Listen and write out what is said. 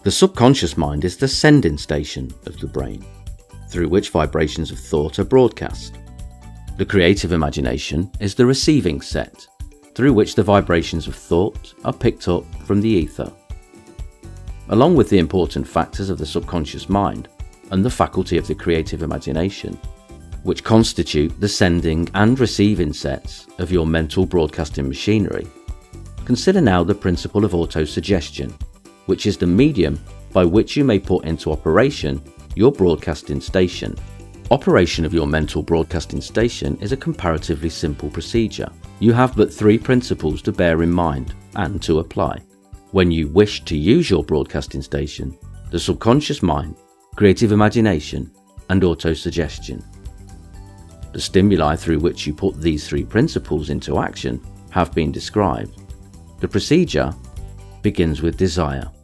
The subconscious mind is the sending station of the brain, through which vibrations of thought are broadcast. The creative imagination is the receiving set, through which the vibrations of thought are picked up from the ether. Along with the important factors of the subconscious mind and the faculty of the creative imagination, which constitute the sending and receiving sets of your mental broadcasting machinery, consider now the principle of autosuggestion, which is the medium by which you may put into operation your broadcasting station. Operation of your mental broadcasting station is a comparatively simple procedure. You have but three principles to bear in mind and to apply when you wish to use your broadcasting station: the subconscious mind, creative imagination, and autosuggestion. The stimuli through which you put these three principles into action have been described. The procedure begins with desire.